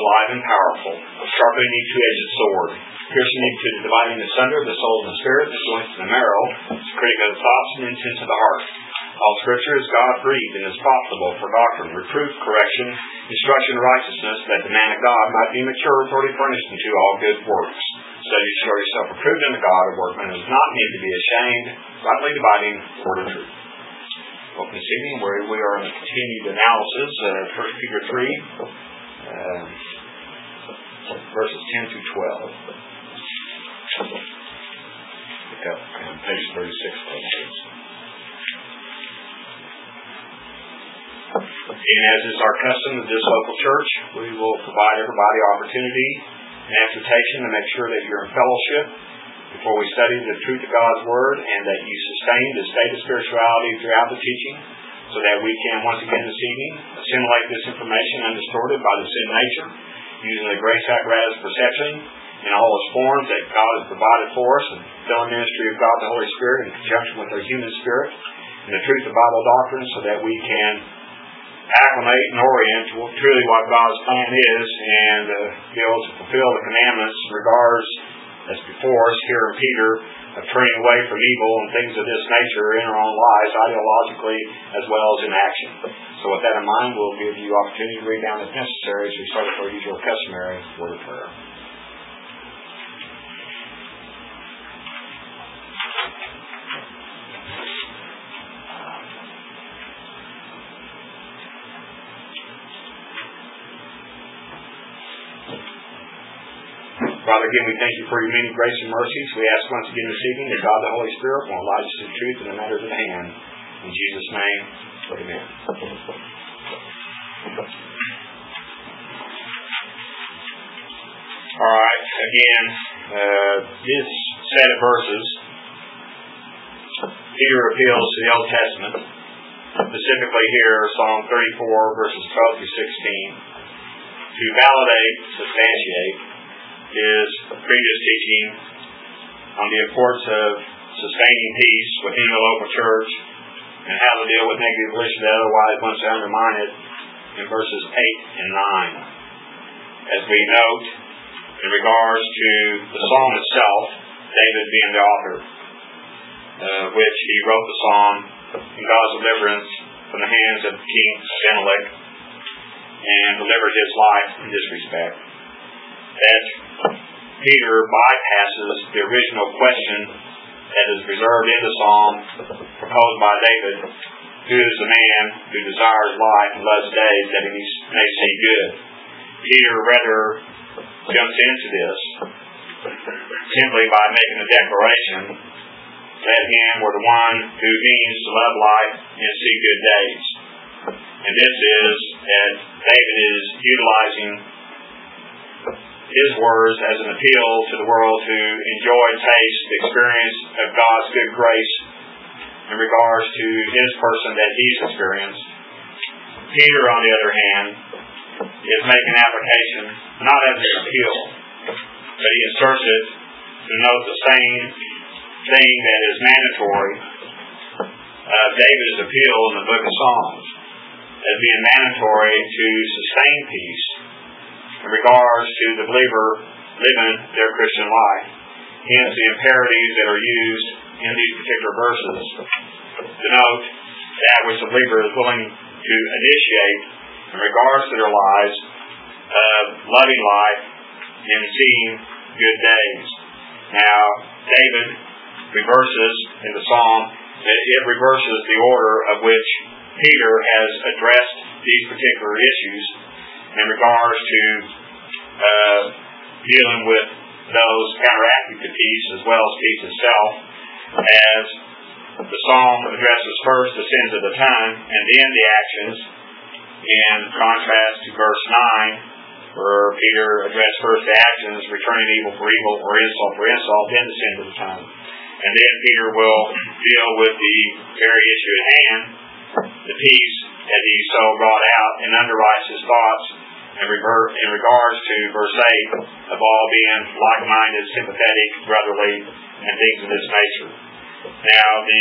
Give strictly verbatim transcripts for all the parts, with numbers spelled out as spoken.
alive and powerful, sharper than any two-edged sword, piercing into the dividing asunder the soul and the spirit, the joints and the marrow, to critic of the thoughts and intents of the heart. All Scripture is God-breathed and is profitable for doctrine, reproof, correction, instruction in righteousness, that the man of God might be mature, thoroughly furnished unto all good works. Study to show yourself approved unto God, a workman who is not need to be ashamed, rightly dividing the word of truth. Well, this evening, where we are in the continued analysis of First Peter three, uh, verses ten through twelve. Pick up on page thirty-six, please. And as is our custom at this local church, we will provide everybody opportunity and exhortation to make sure that you're in fellowship before we study the truth of God's Word, and that you sustain the state of spirituality throughout the teaching, so that we can once again this evening assimilate this information undistorted by the sin nature, using the grace apparatus perception in all its forms that God has provided for us, and filling the ministry of God the Holy Spirit in conjunction with our human spirit, and the truth of Bible doctrine, so that we can acclimate and orient to truly what God's plan is, and uh, be able to fulfill the commandments in regards, as before us here in Peter, of turning away from evil and things of this nature in our own lives, ideologically as well as in action. So with that in mind, we'll give you opportunity to read down as necessary as we start with our usual customary word of prayer. Father, again, we thank you for your many grace and mercies. We ask once again this evening that God the Holy Spirit will enlighten us to the truth in the matters at hand. In Jesus' name, amen. All right, again, uh, this set of verses, Peter appeals to the Old Testament, specifically here, Psalm thirty-four, verses twelve through sixteen, to validate, substantiate, is previous teaching on the importance of sustaining peace within the local church and how to deal with negative volition that otherwise wants to undermine it in verses eight and nine. As we note, in regards to the psalm itself, David being the author, uh, which he wrote the psalm in God's deliverance from the hands of King Abimelech, and delivered his life in this respect. That Peter bypasses the original question that is reserved in the psalm proposed by David: who is the man who desires life and loves days that he may see good? Peter rather jumps into this simply by making a declaration that him or the one who means to love life and see good days. And this is that David is utilizing his words as an appeal to the world to enjoy and taste the experience of God's good grace in regards to his person that he's experienced. Peter, on the other hand, is making application not as an appeal, but he inserts it to note the same thing that is mandatory of David's appeal in the book of Psalms, as being mandatory to sustain peace in regards to the believer living their Christian life. Hence the imperatives that are used in these particular verses denote that which the believer is willing to initiate in regards to their lives of loving life and seeing good days. Now, David reverses in the psalm, it reverses the order of which Peter has addressed these particular issues in regards to uh, dealing with those counteracting to peace as well as peace itself, as the psalm addresses first the sins of the tongue and then the actions, in contrast to verse nine, where Peter addressed first the actions, returning evil for evil or insult for insult, then the sins of the tongue. And then Peter will deal with the very issue at hand, the peace that he so brought out, and underwrites his thoughts in, revert, in regards to verse eight of all being like-minded, sympathetic, brotherly, and things of this nature. Now, the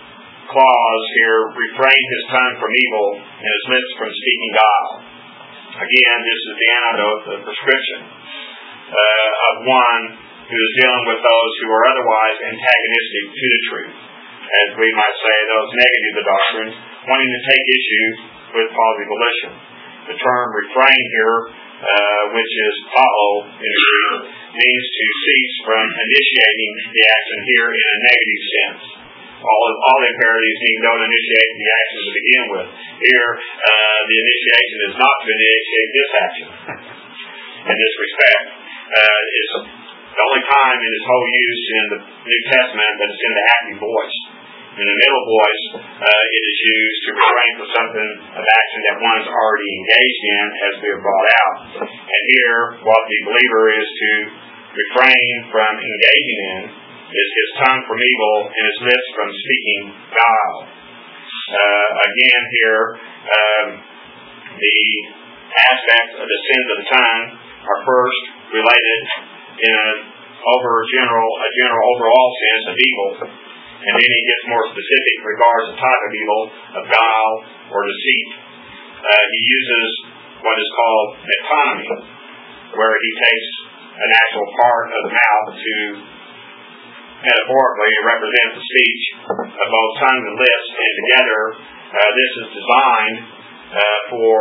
clause here, refrain his tongue from evil and his lips from speaking guile. Again, this is the antidote, the prescription uh, of one who is dealing with those who are otherwise antagonistic to the truth. As we might say, those negative to doctrine, wanting to take issue with faulty volition. The term refrain here, uh, which is pao in Greek, means to cease from initiating the action here in a negative sense. All, all the imperatives mean don't initiate the action to begin with. Here, uh, the initiation is not to initiate this action. In this respect, uh, it's the only time in its whole use in the New Testament that it's in the active voice. In the middle voice, uh, it is used to refrain from something of action that one is already engaged in, as we have brought out. And here, what the believer is to refrain from engaging in is his tongue from evil and his lips from speaking guile. Uh, again here, um, the aspects of the sins of the tongue are first related in a over general, a general overall sense of evil, and then he gets more specific in regards to type of evil, of guile or deceit. Uh, he uses what is called metonymy, where he takes an actual part of the mouth to metaphorically represent the speech of both tongue and lips, and together uh, this is designed uh, for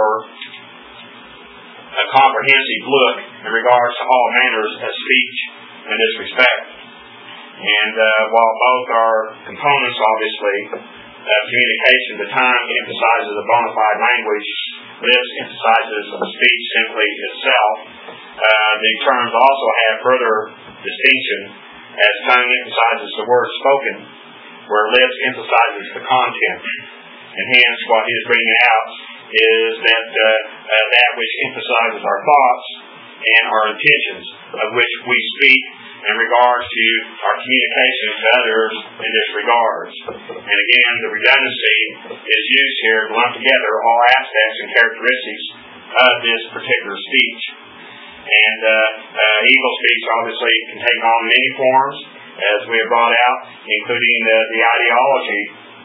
a comprehensive look in regards to all manners of speech in this respect. And uh, while both are components, obviously, of communication, the tongue emphasizes a bona fide language, lips emphasizes speech simply itself. Uh, the terms also have further distinction, as tongue emphasizes the word spoken, where lips emphasizes the content. And hence, what he is bringing out is that uh, uh, that which emphasizes our thoughts and our intentions, of which we speak in regards to our communication to others in this regards. And again, the redundancy is used here to lump together all aspects and characteristics of this particular speech. And uh, uh, evil speech obviously can take on many forms, as we have brought out, including the, the ideology,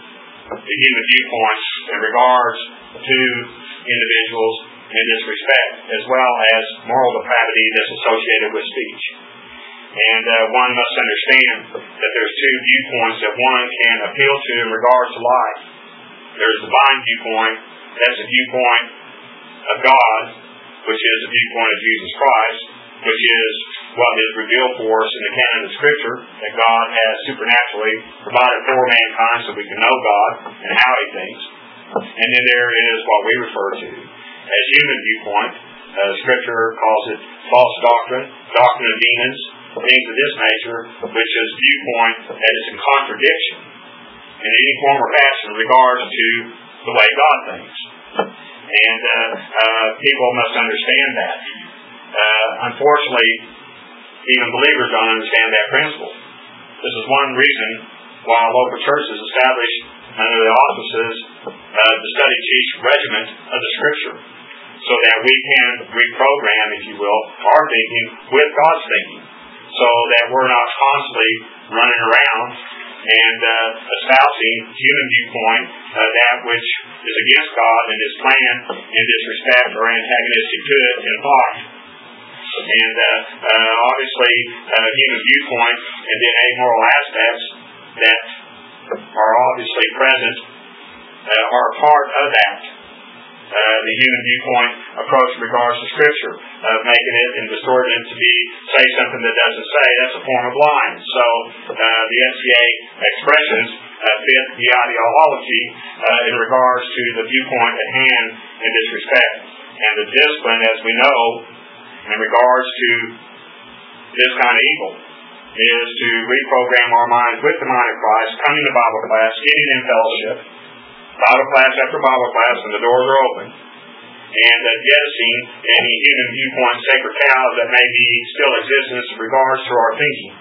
the human viewpoints in regards to individuals in this respect, as well as moral depravity that's associated with speech. And uh, one must understand that there's two viewpoints that one can appeal to in regards to life. There's the divine viewpoint, that's the viewpoint of God, which is the viewpoint of Jesus Christ, which is what is revealed for us in the canon of Scripture, that God has supernaturally provided for mankind so we can know God and how He thinks. And then there is what we refer to as human viewpoint. Uh, Scripture calls it false doctrine, doctrine of demons, things of this nature, which is viewpoint that is in contradiction in any form or fashion in regards to the way God thinks. And uh, uh, people must understand that. Uh, unfortunately, even believers don't understand that principle. This is one reason why local churches established under the auspices of the study teach regiment of the Scripture, so that we can reprogram, if you will, our thinking with God's thinking, so that we're not constantly running around and uh, espousing human viewpoint, uh, that which is against God and His plan in this respect, or antagonistic to it in thought. And uh, uh, obviously, uh, human viewpoint and then amoral aspects that are obviously present uh, are a part of that. Uh, the human viewpoint approach in regards to Scripture, uh, making it and distorting it to be say something that doesn't say, that's a form of lying. So uh, the S C A expressions uh, fit the ideology uh, in regards to the viewpoint at hand in this respect. And the discipline, as we know, in regards to this kind of evil, is to reprogram our minds with the mind of Christ, coming to Bible class, getting in fellowship, Bible class after Bible class, and the doors are open, and uh, jettisoning any human viewpoint, sacred cows that may be still existence in regards to our thinking,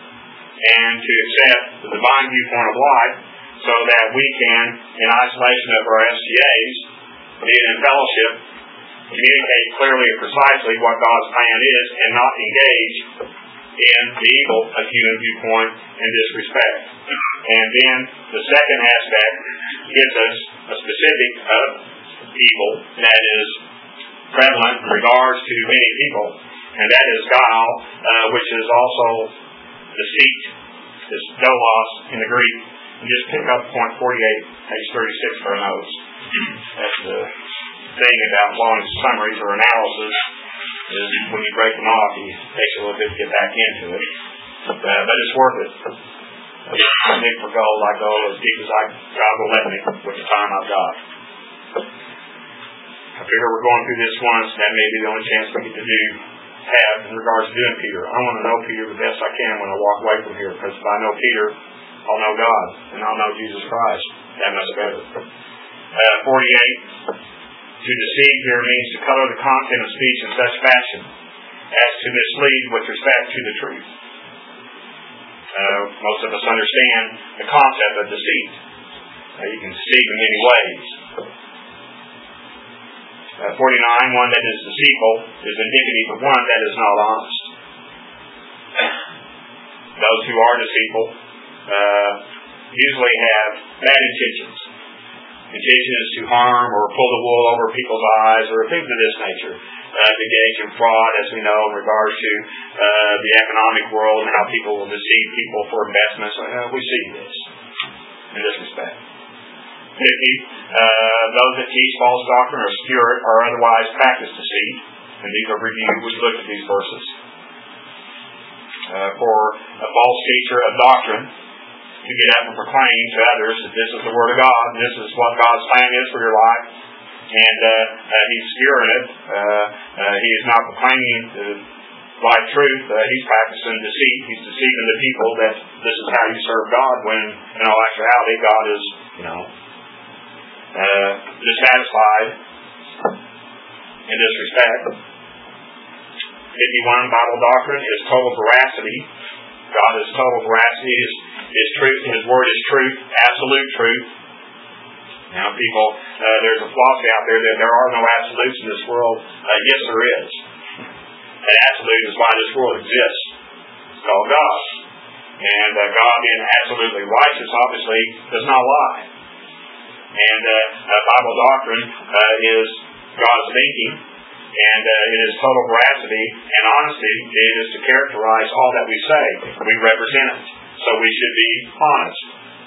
and to accept the divine viewpoint of life, so that we can, in isolation of our S C As, being in fellowship, communicate clearly and precisely what God's plan is, and not engage in the evil of human viewpoint in this respect. And then the second aspect gives us a specific of evil, that is prevalent in regards to many people, and that is guile, uh, which is also deceit. It's dolos in the Greek. And just pick up point forty-eight, page thirty-six for our notes. That's the thing about long summaries or analysis, is when you break them off, it takes a little bit to get back into it. Uh, but it's worth it. I dig for gold, I go as deep as I, God will let me with the time I've got. I figure we're going through this once, and that may be the only chance we get to do, have in regards to doing Peter. I want to know Peter the best I can when I walk away from here, because if I know Peter, I'll know God, and I'll know Jesus Christ that much better. Uh, forty-eight, to deceive here means to color the content of speech in such fashion as to mislead with respect to the truth. Uh, most of us understand the concept of deceit. Uh, you can deceive in many ways. Uh, forty-nine, one that is deceitful is indicative of one that is not honest. Those who are deceitful uh, usually have bad intentions. Intentions to harm or pull the wool over people's eyes or things of this nature. Uh, to engage in fraud, as we know, in regards to uh, the economic world and how people will deceive people for investments. Uh, we see this in this respect. fifty, uh, those that teach false doctrine or spirit or otherwise practice deceit. And these are reviewed. We look at these verses. Uh, for a false teacher of doctrine to get up and proclaim to others that this is the Word of God, this is what God's plan is for your life, and uh, uh, he's spewing it. Uh, uh, he is not proclaiming the right truth. Uh, he's practicing deceit. He's deceiving the people that this is how you serve God, when in all actuality God is, you know, uh, dissatisfied in this respect. fifty-one, Bible doctrine is total veracity. God is total veracity. His, his truth, His Word is truth, absolute truth. Now, people, uh, there's a philosophy out there that there are no absolutes in this world. Uh, yes, there is. An absolute is why this world exists. It's called God. And uh, God, being absolutely righteous, obviously, does not lie. And uh, uh, Bible doctrine uh, is God's thinking, and uh, it is total veracity and honesty. It is to characterize all that we say. We represent it. So we should be honest.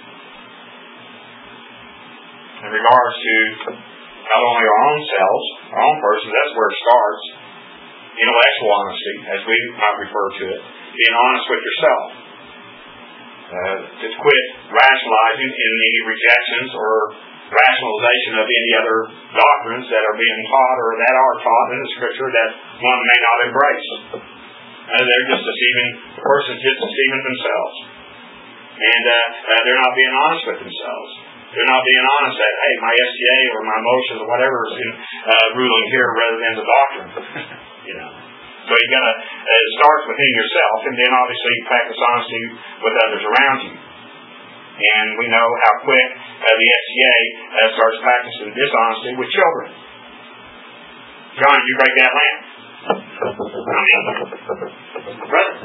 In regards to not only our own selves, our own person, that's where it starts. Intellectual honesty, as we might refer to it. Being honest with yourself. Uh, to quit rationalizing in any rejections or rationalization of any other doctrines that are being taught or that are taught in the Scripture that one may not embrace. Uh, they're just deceiving, the person's just deceiving themselves. And uh, uh, they're not being honest with themselves. They're not being honest that, hey, my S T A or my emotions or whatever is in, uh, ruling here rather than the doctrine. You know. So you got to, uh, it starts within yourself, and then obviously you practice honesty with others around you. And we know how quick uh, the S T A uh, starts practicing dishonesty with children. John, did you break that lamp? I mean, brother.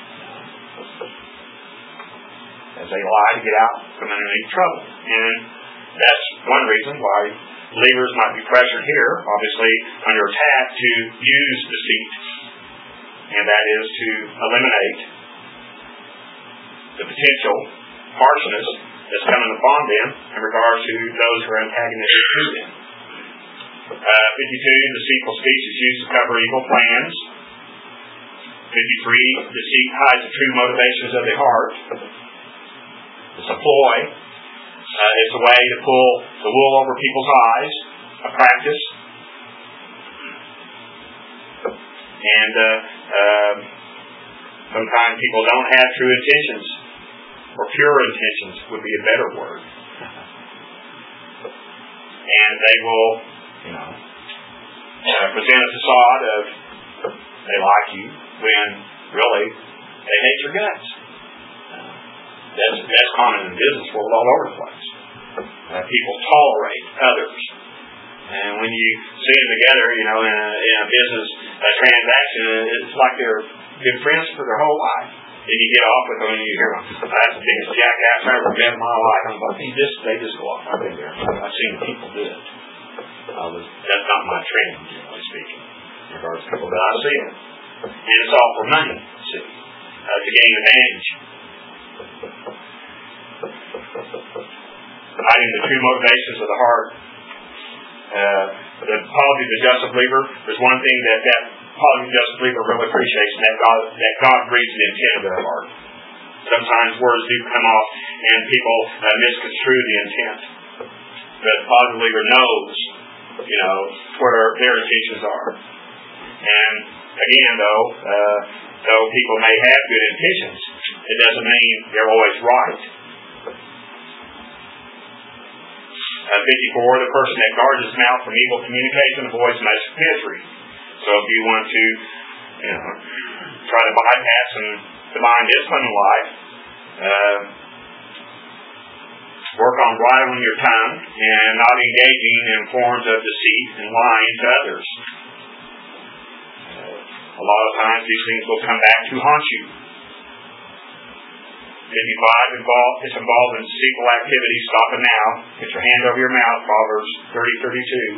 As they lie to get out from underneath trouble. And that's one reason why believers might be pressured here, obviously under attack, to use deceit. And that is to eliminate the potential harshness that's coming upon them in regards to those who are antagonistic to them. Uh, fifty-two, deceitful speech is used to cover evil plans. fifty-three, deceit hides the true motivations of the heart. It's a ploy. Uh, it's a way to pull the wool over people's eyes, a practice. And uh, uh, sometimes people don't have true intentions, or pure intentions would be a better word. And they will, you know, uh, present a facade of they like you when really they hate your guts. That's, that's common in the business world all over the place. Uh, people tolerate others. And when you see them together, you know, in a, in a business a transaction, it's like they're good friends for their whole life. And you get off with them and you hear them, that's the biggest jackass I ever met in my life. I'm like, they just, they just go off. I've been there. I've seen people do it. Uh, that's not my trend, generally speaking, in regards to people that I see it. And it's all for money, see, uh, to gain advantage. Hiding the true motivations of the heart. Uh, the quality of the just believer, there's one thing that that quality of the just believer really appreciates, and that God, that God reads the intent of their heart. Sometimes words do come off, and people uh, misconstrue the intent. But the quality of the believer knows, you know, where their intentions are. And again, though, uh, though people may have good intentions, it doesn't mean they're always right. Uh, fifty-four, the person that guards his mouth from evil communication avoids much misery. So if you want to, you know, try to bypass and divine discipline in life, uh, work on bridling your tongue and not engaging in forms of deceit and lying to others. Uh, a lot of times these things will come back to haunt you. fifty-five, involved, it's involved in deceitful activities. Stop it now. Get your hand over your mouth, Proverbs thirty thirty-two.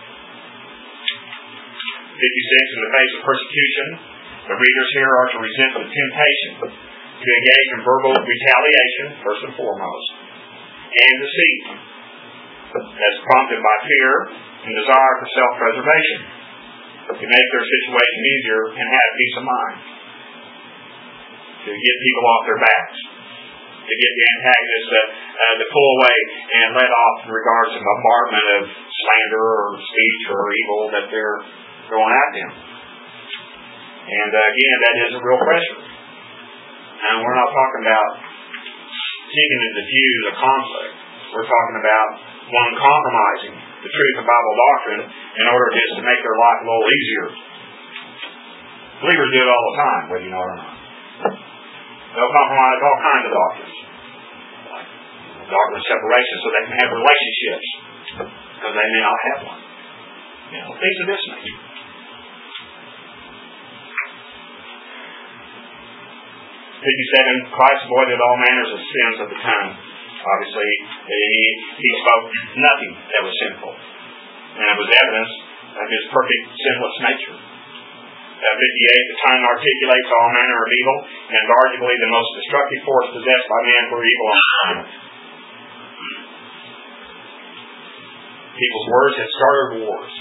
fifty-six, in the face of persecution, the readers here are to resist the temptation to engage in verbal retaliation, first and foremost, and deceit that's prompted by fear and desire for self-preservation to make their situation easier and have peace of mind, to get people off their backs, to get the antagonists uh, uh, to pull away and let off in regards to bombardment of slander or speech or evil that they're throwing at them. And uh, again, that is a real pressure. And we're not talking about seeking to diffuse a conflict. We're talking about one compromising the truth of Bible doctrine in order just to make their life a little easier. Believers do it all the time, whether you know it or not. They'll compromise all kinds of doctrines. Like doctrine of separation so they can have relationships because they may not have one. You know, things of this nature. fifty-seven, Christ avoided all manners of sins of the tongue. Obviously, he, he spoke nothing that was sinful. And it was evidence of his perfect sinless nature. Uh, fifty-eight, the tongue articulates all manner of evil, and is arguably the most destructive force possessed by man for evil on the planet. People's words have started wars.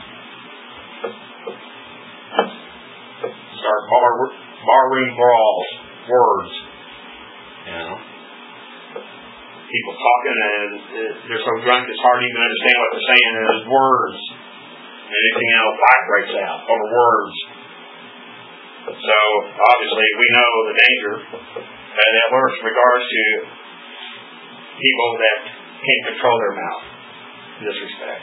Start bar, barroom brawls. Words. You know. People talking and they're so drunk it's hard to even understand what they're saying. And there's words. And anything else, life breaks out over words. So, obviously, we know the danger uh, that lurks in regards to people that can't control their mouth in this respect.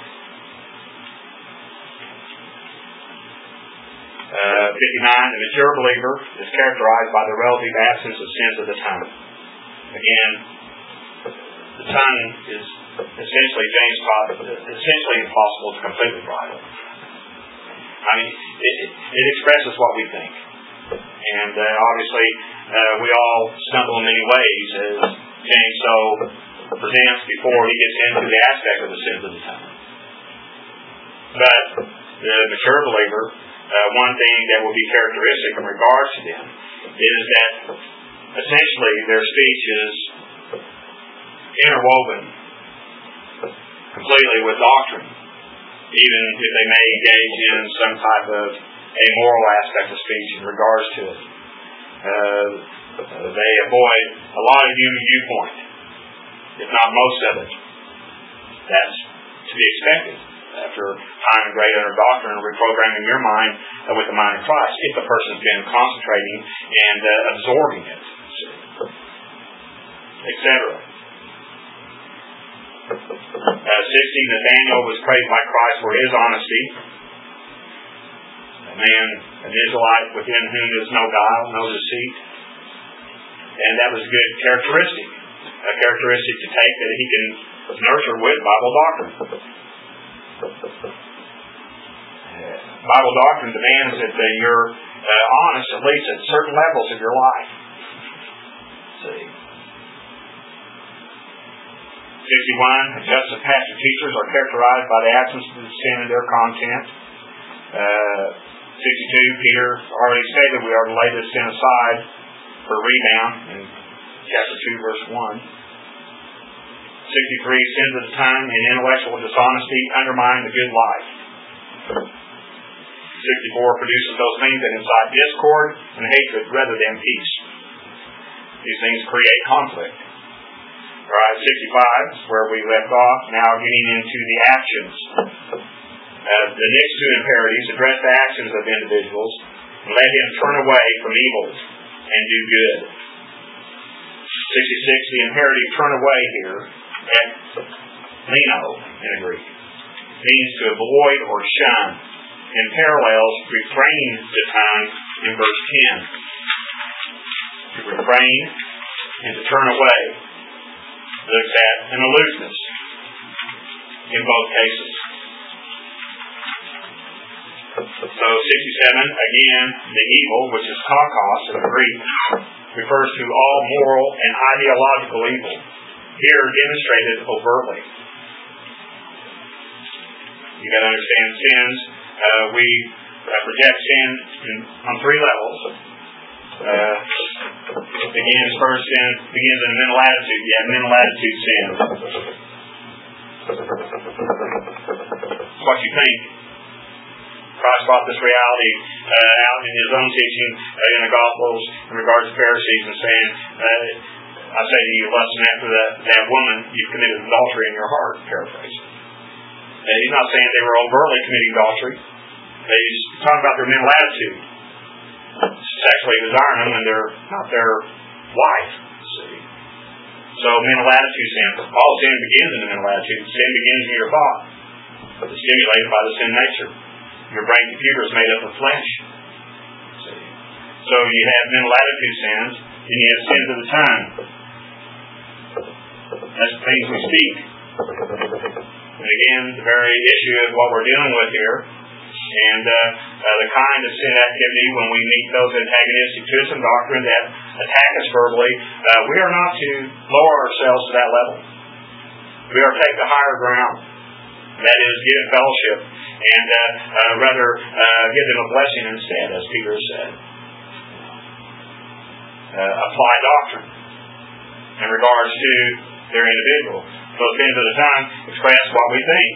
Uh, fifty-nine, the mature believer is characterized by the relative absence of sins of the tongue. Again, the tongue is essentially, James taught, essentially impossible to completely bridle. I mean, it, it expresses what we think. And uh, obviously, uh, we all stumble in many ways, as James so presents before he gets into the aspect of the sins of the tongue. But the mature believer, uh, one thing that will be characteristic in regards to them is that essentially their speech is interwoven completely with doctrine, even if they may engage in some type of a moral aspect of speech in regards to it. Uh, they avoid a lot of human viewpoint, if not most of it. That's to be expected after time and great under doctrine and reprogramming your mind uh, with the mind of Christ, if the person's been concentrating and uh, absorbing it, et cetera. Uh, sixty, Nathaniel was praised by Christ for his honesty. A man, an Israelite within whom is no guile, no deceit. And that was a good characteristic, a characteristic to take that he can nurture with Bible doctrine. Bible doctrine demands that uh, you're uh, honest at least at certain levels of your life. See? sixty-one, adjusted pastor teachers are characterized by the absence of the sin in their content. Uh, sixty-two, Peter already stated we are to lay this sin aside for rebound in chapter two, verse one. sixty-three, sins of the tongue and intellectual dishonesty undermine the good life. sixty-four, produces those things that incite discord and hatred rather than peace. These things create conflict. Alright, sixty-five is where we left off, now getting into the actions. Uh, the next two imperatives address the actions of individuals and let him turn away from evil and do good. sixty-six, the imperative turn away here, at leno in the Greek, means to avoid or shun. In parallels, refrain the tongue in verse ten. To refrain and to turn away looks at an aloofness in both cases. So sixty-seven, again, the evil, which is kakos in the Greek, refers to all moral and ideological evil, here demonstrated overtly. You got to understand sins. Uh, we uh, project sin in, on three levels. Uh, it begins first in begins in mental attitude. Yeah, mental attitude sin. It's what you think. Christ brought this reality uh, out in his own teaching uh, in the Gospels in regards to Pharisees and saying, uh, I say to you, lusting after that, that woman, you've committed adultery in your heart, paraphrase. Uh, he's not saying they were overtly committing adultery. Uh, he's talking about their mental attitude. Sexually desiring them when they're not their wife. See? So mental attitude sin. All sin begins in the mental attitude. Sin begins in your thought. But it's stimulated by the sin nature. Your brain computer is made up of flesh. See? So you have mental attitude sins, and you have sins of the tongue. That's the things we speak. And again, the very issue of what we're dealing with here, and uh, uh, the kind of sin activity when we meet those antagonistic to us in doctrine that attack us verbally, uh, we are not to lower ourselves to that level. We are to take the higher ground. That is, give fellowship, and uh, uh, rather uh, give them a blessing instead, as Peter said. Uh, apply doctrine in regards to their individual. Those sins of the tongue express what we think.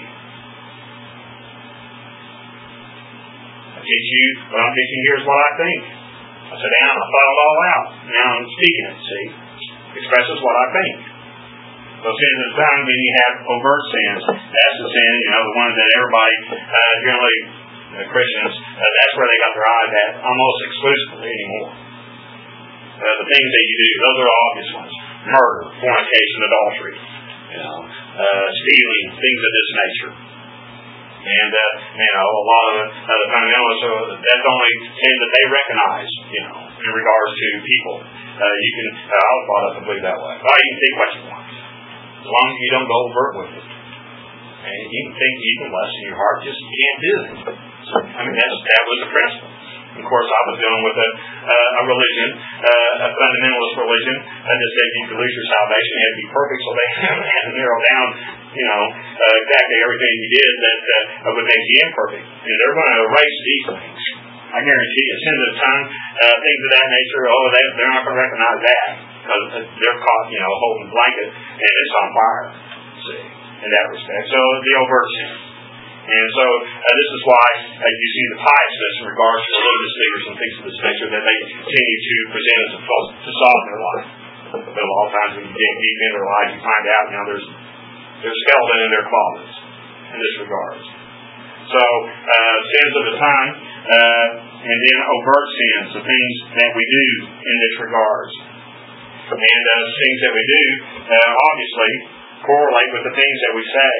I teach you, what I'm teaching here is what I think. I sit down, I thought it all out. Now I'm speaking it, see? Expresses what I think. Those sins of the tongue, then you have overt sins. That's the sin, you know, the ones that everybody, uh, generally, uh, Christians, uh, that's where they got their eyes at almost exclusively anymore. Uh, the things that you do, those are the obvious ones. Murder, fornication, adultery, you know, uh, stealing, things of this nature. And, uh, you know, a lot of the, uh, the fundamentalists, uh, that's the only sin that they recognize, you know, in regards to people. Uh, you can, uh, I was brought up to believe that way. Oh, you can think what you want. As long as you don't go overt with it. And you can think you can lust in your heart, just you can't do it. So, I mean, that's, that was the principle. Of course, I was dealing with a, uh, a religion, uh, a fundamentalist religion, that just said you could lose your salvation, you had to be perfect, so they had to narrow down, you know, uh, exactly everything you did that uh, would make you imperfect. And they're going to erase these things. I guarantee you, sins of the tongue, uh, things of that nature, oh, they, they're not going to recognize that, because they're caught, you know, holding a blanket, and it's on fire, see, in that respect. So, the overt sin. And so, uh, this is why uh, you see the pietists in regards to religious leaders and things of this nature that they continue to present as a facade in their life. But a lot of times when you dig deep into their lives, you find out, you know, there's there's a skeleton in their closets in this regards. So, uh, sins of the tongue, uh, and then overt sins, the things that we do in this regards. And uh, things that we do, uh, obviously, correlate with the things that we say.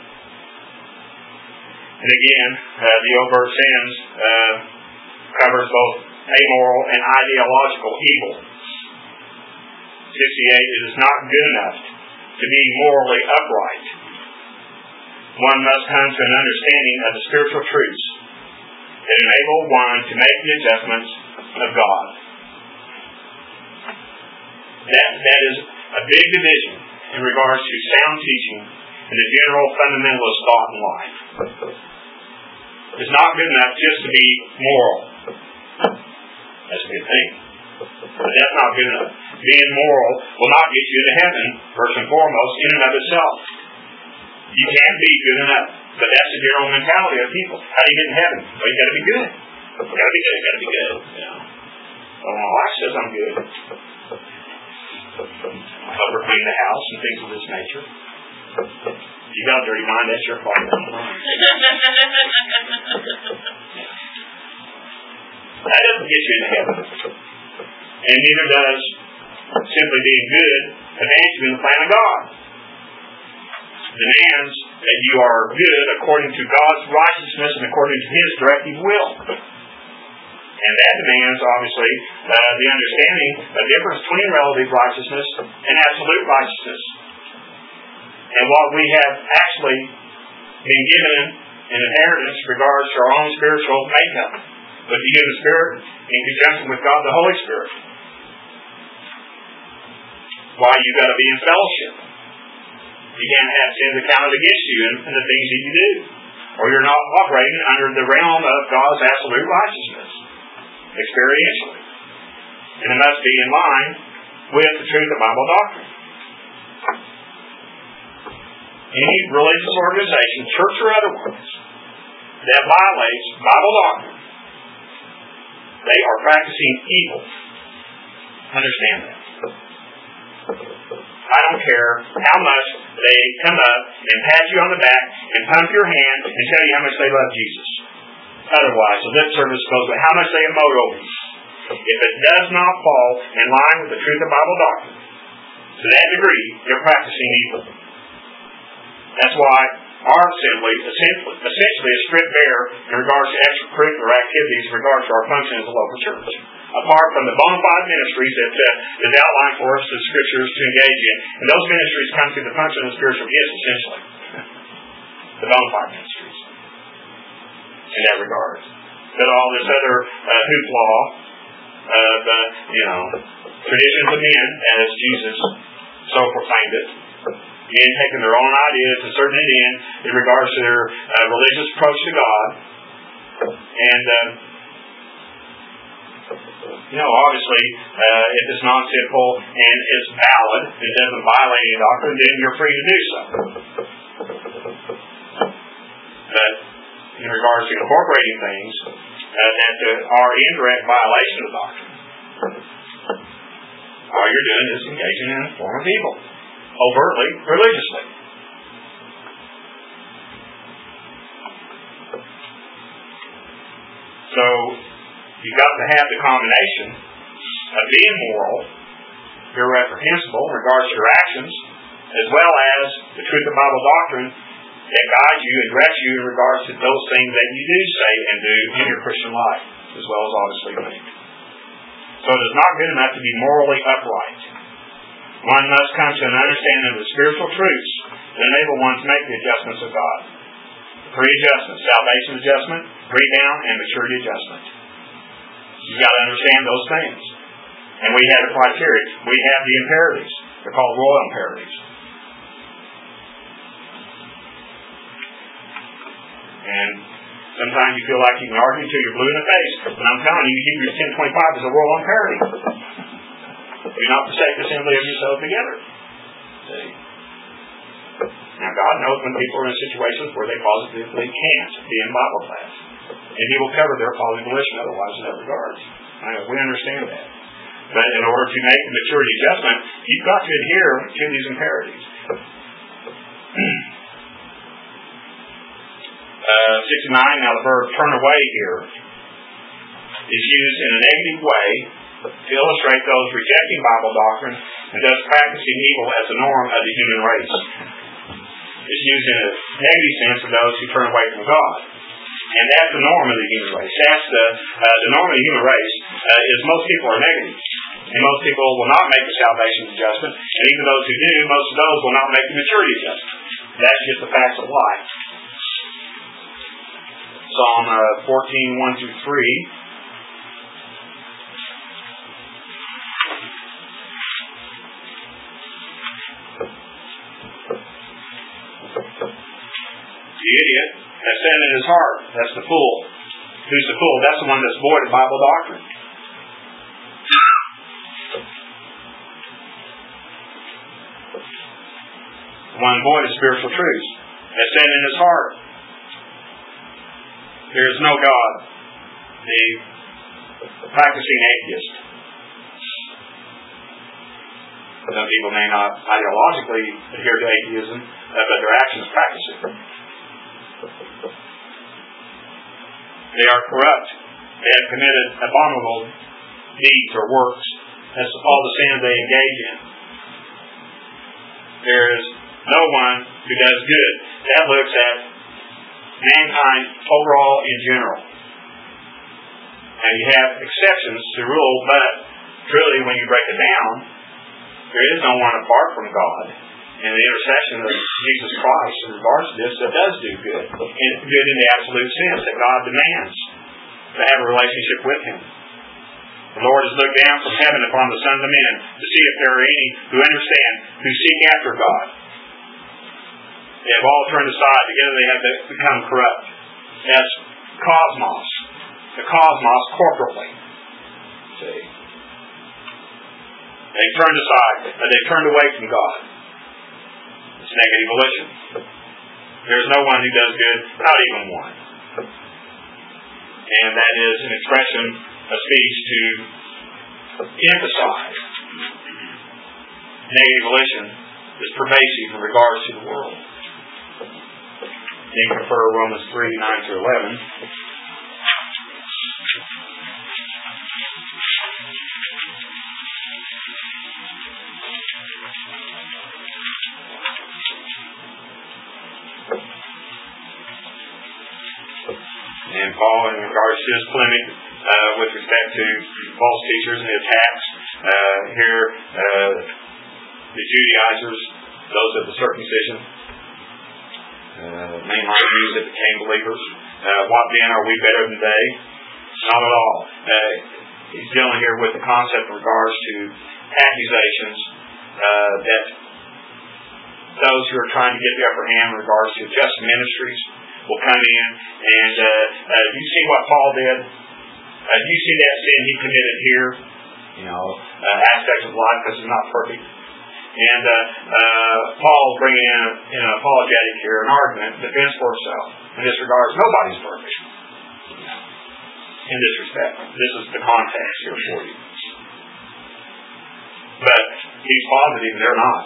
And again, uh, the overt sins uh, covers both amoral and ideological evil. sixty-eight, it is not good enough to be morally upright. One must come to an understanding of the spiritual truths that enable one to make the adjustments of God. That, that is a big division in regards to sound teaching and the general fundamentalist thought in life. It's not good enough just to be moral. That's a good thing. But that's not good enough. Being moral will not get you to heaven, first and foremost, in and of itself. You can't be good enough. But that's the general mentality of people. How do you get in heaven? Well, you got to be good. You got to be good. You got to be good. You know. Well, my wife says I'm good. I help her clean the house and things of this nature. If you got a dirty mind, that's your fault. That doesn't get you into heaven. And neither does simply being good advance you in the plan of God. Demands that you are good according to God's righteousness and according to His directive will. And that demands, obviously, uh, the understanding of the difference between relative righteousness and absolute righteousness. And what we have actually been given in inheritance regards to our own spiritual makeup, with the human spirit in conjunction with God the Holy Spirit. Why you've got to be in fellowship. You can't have sin accounted against you in, in the things that you do. Or you're not operating under the realm of God's absolute righteousness, experientially. And it must be in line with the truth of Bible doctrine. Any religious organization, church or otherwise, that violates Bible doctrine, they are practicing evil. Understand that. I don't care how much they come up and pat you on the back and pump your hand and tell you how much they love Jesus. Otherwise, the lip service goes with how much they emote over you. If it does not fall in line with the truth of Bible doctrine, to that degree, you're practicing evil. That's why our assembly essentially, essentially is stripped bare in regards to extracurricular activities in regards to our function as a local church. Apart from the bona fide ministries that uh, is outlined for us in the Scriptures to engage in. And those ministries come through the function of spiritual gifts, essentially. The bona fide ministries. In that regard. But all this other uh, hoopla of, uh, you know, traditions of men, as Jesus so proclaimed it. Men taking their own ideas and certain it in in regards to their uh, religious approach to God. And, uh, you know, obviously, uh, if it's non-sinful and it's valid, it doesn't violate any doctrine, then you're free to do so. But in regards to incorporating things uh, that uh, are indirect violation of doctrine, all you're doing is engaging in a form of evil. Overtly, religiously. So, you've got to have the combination of being moral, irreprehensible in regards to your actions, as well as the truth of Bible doctrine that guides you and directs you in regards to those things that you do say and do in your Christian life, as well as obviously think. So it is not good enough to be morally upright. One must come to an understanding of the spiritual truths that enable one to make the adjustments of God. Three adjustments: salvation adjustment, rebound, and maturity adjustment. You've got to understand those things. And we have the criteria. We have the imperatives. They're called royal imperatives. And sometimes you feel like you can argue until you're blue in the face. But I'm telling you, Hebrews ten twenty-five is a royal imperative. Do not forsake the assembly of yourselves together. See? Now, God knows when people are in situations where they positively can't be in Bible class. And He will cover their positive volition otherwise in that regard. We understand that. But in order to make the maturity adjustment, you've got to adhere to these imperatives. uh, sixty-nine, now the verb turn away here is used in a negative way to illustrate those rejecting Bible doctrine and thus practicing evil as the norm of the human race. It's used in a negative sense of those who turn away from God. And that's the norm of the human race. That's the, uh, the norm of the human race uh, is most people are negative. And most people will not make the salvation adjustment. And even those who do, most of those will not make the maturity adjustment. That's just the facts of life. Psalm uh, fourteen, one through three. The idiot has sin in his heart. That's the fool. Who's the fool? That's the one that's void of Bible doctrine. The one void of spiritual truths. Has sin in his heart. There is no God. The practicing atheist. Some people may not ideologically adhere to atheism, but their actions practice it. They are corrupt. They have committed abominable deeds or works. That's all the sins they engage in. There is no one who does good. That looks at mankind overall in general. And you have exceptions to rule, but truly when you break it down, there is no one apart from God. And the intercession of Jesus Christ in regards to this that does do good. And good in the absolute sense that God demands to have a relationship with Him. The Lord has looked down from heaven upon the sons of men to see if there are any who understand, who seek after God. They have all turned aside. Together they have become corrupt. That's cosmos. The cosmos corporately. See? They've turned aside. They've turned away from God. It's negative volition. There's no one who does good, not even one. And that is an expression of speech to emphasize negative volition is pervasive in regards to the world. You can refer Romans three, nine through eleven. And Paul, in regards to his polemic uh, with respect to false teachers and the attacks, uh, here uh, the Judaizers, those of the circumcision, uh, mainline Jews that became believers. Uh, what then, are we better than they? Not at all. Uh, he's dealing here with the concept in regards to accusations uh, that those who are trying to get the upper hand in regards to just ministries will come in and uh, uh, you see what Paul did. Uh, you see that sin he committed here. You know, uh, aspects of life because he's not perfect. And uh, uh, Paul bringing in, in an apologetic here, an argument, defense for himself. In this regard, nobody's perfect. In this respect, this is the context here for you. But he's positive they're not.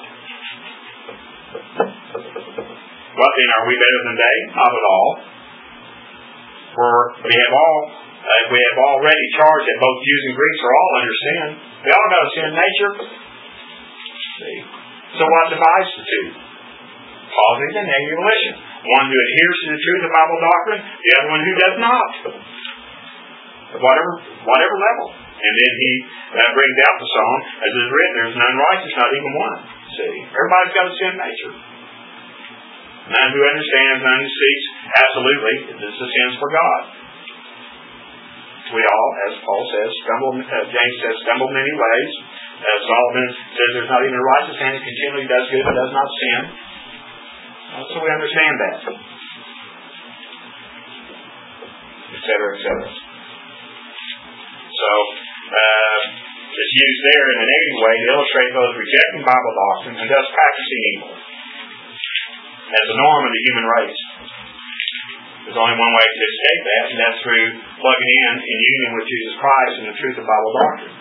What then, are we better than they? Not at all. For we have all, uh, we have already charged that both Jews and Greeks are all under sin. We all got a sin nature. See? So what divides the two? Positive and negative volition. One who adheres to the truth of Bible doctrine, the other one who does not. At whatever, whatever level. And then he uh, brings out the song, as is written, there's none righteous, not even one. See? Everybody's got a sin nature. None who understands, none who seeks. Absolutely, this is sins for God. We all, as Paul says, stumble, uh, James says, stumble many ways. Uh, Solomon says there's not even a righteous man who continually does good but does not sin. Uh, so we understand that. Etc., et cetera. So, uh, it's used there in a negative way to illustrate those rejecting Bible doctrine and thus practicing evil as the norm of the human race. There's only one way to escape that, and that's through plugging in in union with Jesus Christ and the truth of Bible doctrine.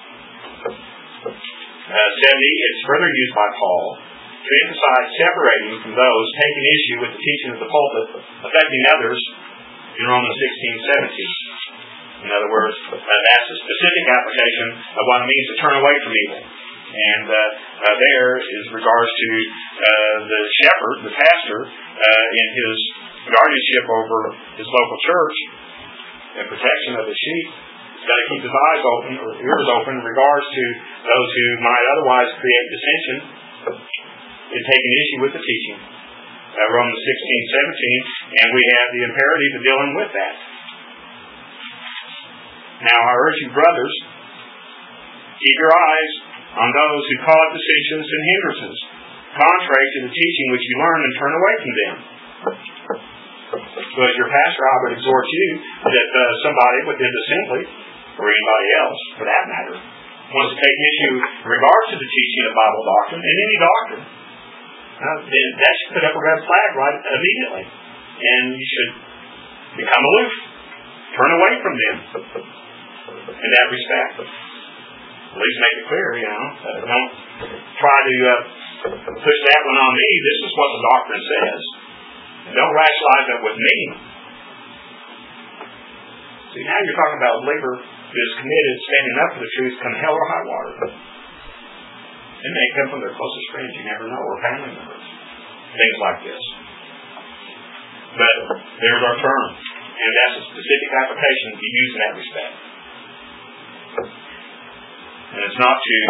Uh, seventy, it's further used by Paul to emphasize separating from those taking issue with the teaching of the pulpit affecting others in Romans sixteen, seventeen. In other words, uh, that's a specific application of what it means to turn away from evil. And uh, uh, there is regards to uh, the shepherd, the pastor, uh, in his guardianship over his local church and protection of the sheep. He's got to keep his eyes open or ears open in regards to those who might otherwise create dissension in taking issue with the teaching. Uh, Romans sixteen, seventeen, and we have the imperative of dealing with that. Now I urge you, brothers, keep your eyes on those who cause dissensions and hindrances, contrary to the teaching which you learn, and turn away from them. So as your pastor, I would exhort you that uh, somebody within the assembly, or anybody else for that matter, wants to take issue in regards to the teaching of Bible doctrine and any doctrine, uh, that should put up a red flag right immediately. And you should become aloof. Turn away from them in that respect. At least make it clear, you know. Uh, don't try to uh, push that one on me. This is what the doctrine says. And don't rationalize that with me. See, now you're talking about a believer who is committed, standing up for the truth, come hell or high water. It may come from their closest friends, you never know, or family members. Things like this. But there's our term. And that's a specific application to use in that respect. And it's not to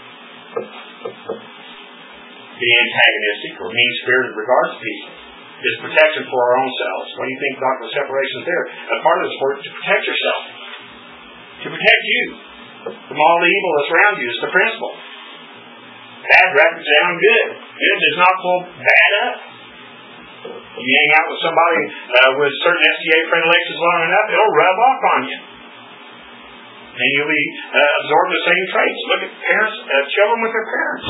be antagonistic or mean-spirited in regards to people. It's protection for our own selves. What do you think doctrinal separation is there? A part of this work is to protect yourself. To protect you from all the evil that's around you. It's the principle. Bad records sound good. It does not pull bad up. You hang out with somebody uh, with certain S D A predilections long enough, it'll rub off on you. And you'll be uh, absorbing the same traits. Look at parents, uh, children with their parents.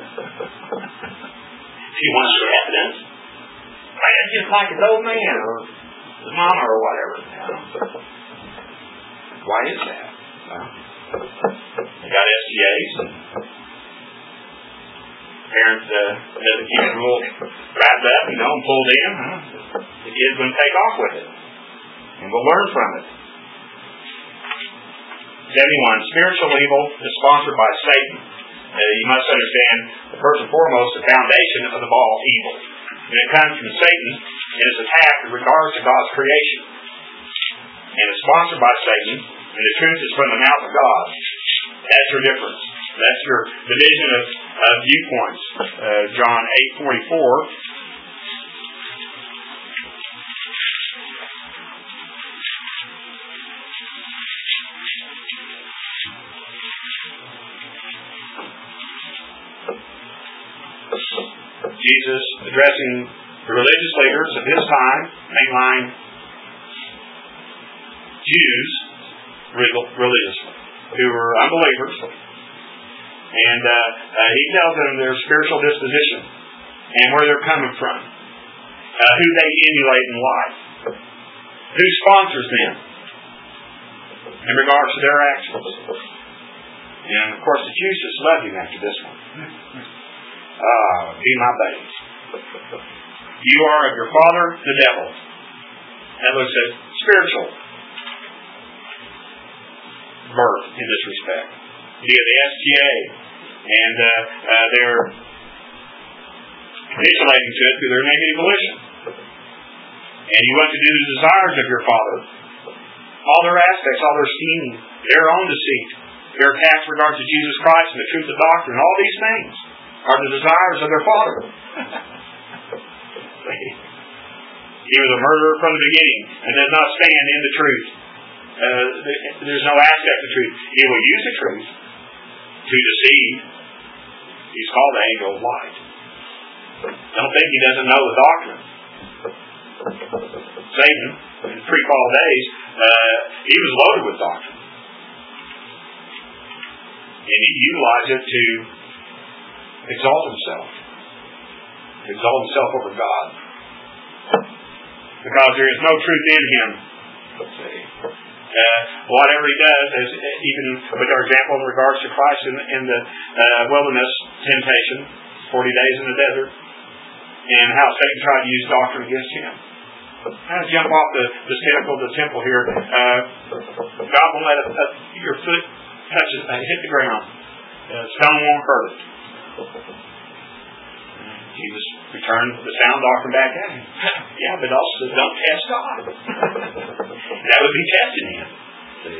If you want to see evidence, it's just like his old man or his mama or whatever. You know? Why is that? Well, you got S D As and parents uh, doesn't keep the rule wrapped up, you know, and pulled in. Huh? The kid's going to take off with it. And we'll learn from it. seventy-one. Spiritual evil is sponsored by Satan. Uh, you must understand, first and foremost, the foundation of the ball evil. When it comes from Satan, it is attacked in regards to God's creation. And it's sponsored by Satan, and the truth is from the mouth of God. That's your difference. That's your division of, of viewpoints. Uh, John eight forty-four. Jesus addressing the religious leaders of his time, mainline Jews, religiously, who were unbelievers. And uh, uh, he tells them their spiritual disposition and where they're coming from, uh, who they emulate in life, who sponsors them in regards to their actions. And of course, the Jews just love him after this one. Ah, be my baby. You are of your father, the devil. That looks at spiritual birth in this respect. Via the S T A. And uh, uh, they're capitulating to it through their negative volition. And you want to do the desires of your father. All their aspects, all their scheming, their own deceit, their attacks in regards to Jesus Christ and the truth of doctrine, all these things are the desires of their father. He was a murderer from the beginning and does not stand in the truth. Uh, there's no aspect of truth. He will use the truth to deceive. He's called the angel of light. Don't think he doesn't know the doctrine. Satan, in pre-fall days, uh, he was loaded with doctrine. And he utilized it to exalt himself. To exalt himself over God. Because there is no truth in him. Let's see. Uh, whatever he does, as even with our example in regards to Christ in, in the uh, wilderness temptation, forty days in the desert, and how Satan tried to use doctrine against him. Kind of jump off the, the pinnacle of the temple here. Uh, God won't let a, a, your foot touch it, uh, hit the ground. Uh, stone won't hurt it. Jesus returned the sound doctrine back at him. Yeah, but also don't test God. That would be testing him. See?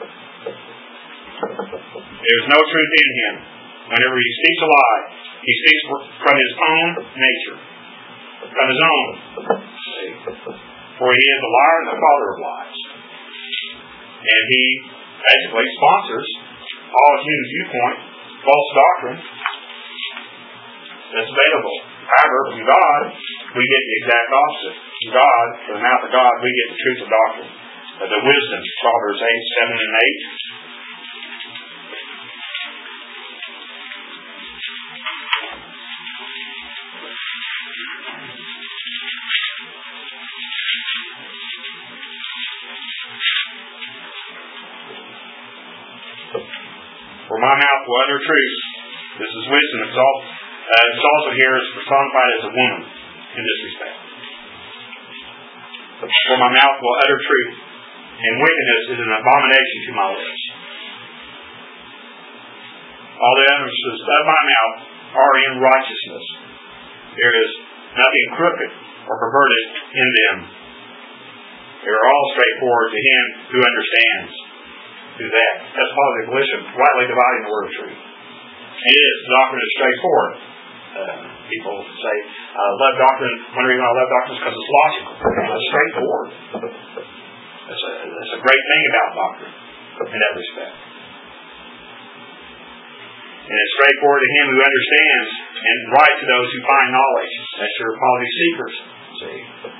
There's no truth in him. Whenever he speaks a lie, he speaks from his own nature. From his own. See? For he is a liar and the father of lies. And he basically sponsors all human viewpoint, false doctrine, that's available However, from God, we get the exact opposite. From God, from the mouth of God, we get the truth of doctrine. Uh, the wisdom, Proverbs eight, seven, and eight. For my mouth will utter truth. This is wisdom. It's, all, uh, it's also here is personified as a woman in this respect. For my mouth will utter truth, and wickedness is an abomination to my lips. All the utterances of my mouth are in righteousness. There is nothing crooked or perverted in them. They are all straightforward to him who understands. Do that. That's Paul the Galatians, rightly dividing the word of truth. It is. The doctrine is straightforward. Uh, people say, I love doctrine. One reason I love doctrine is because it's logical. It's straightforward. That's a, that's a great thing about doctrine in that respect. And it's straightforward to him who understands, and right to those who find knowledge. That's your quality seekers. See?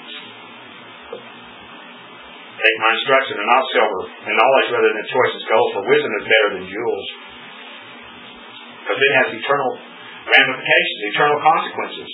Take my instruction and not silver, and knowledge rather than choice as gold, for wisdom is better than jewels. Because it has eternal ramifications, eternal consequences.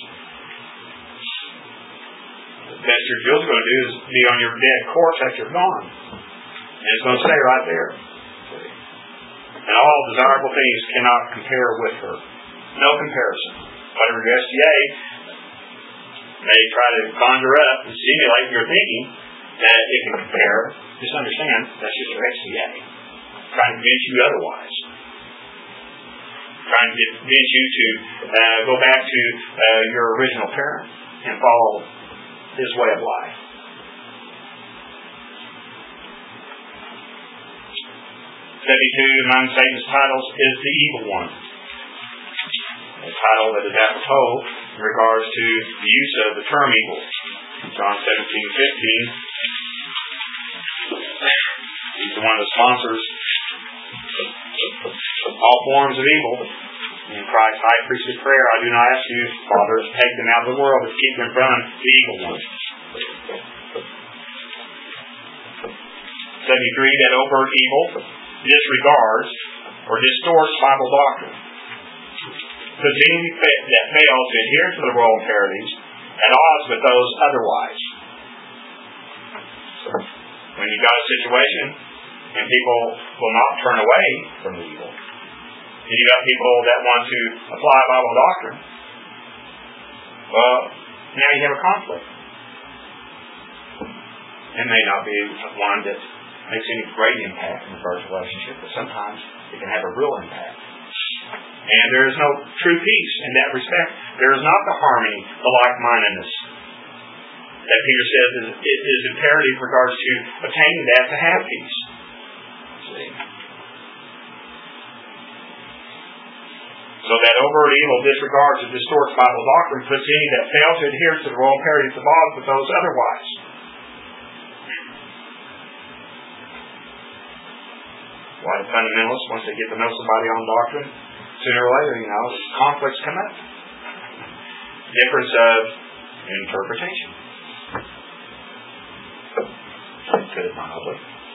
The best your jewel's going to do is be on your dead corpse after you're gone. And it's going to stay right there. And all desirable things cannot compare with her. No comparison. Whatever your S T A may try to conjure up and stimulate your thinking that it can compare, just understand that's just your S T A. Trying to convince you otherwise. Trying to convince you to uh, go back to uh, your original parent and follow his way of life. seventy-two among Satan's titles is the evil one. A title that is apropos in regards to the use of the term evil. John seventeen fifteen. He's the one that sponsors all forms of evil. In Christ's high priestly prayer, I do not ask you, Father, to take them out of the world, but keep them from the evil one. seventy-three, that overt evil disregards or distorts Bible doctrine. Because any that fails to adhere to the royal imperatives at odds with those otherwise. When you've got a situation and people will not turn away from the evil, and you've got people that want to apply Bible doctrine, well, now you have a conflict. It may not be one that makes any great impact in the first relationship, but sometimes it can have a real impact. And there is no true peace in that respect. There is not the harmony, the like-mindedness that Peter says is, is imperative in regards to attaining that to have peace. See? So that overt evil disregards and distorts Bible doctrine, puts any that fail to adhere to the royal imperatives of God with those otherwise. Why the fundamentalists, once they get to know somebody on doctrine, sooner or later, you know, conflicts come up. Difference of interpretation. Put it mildly.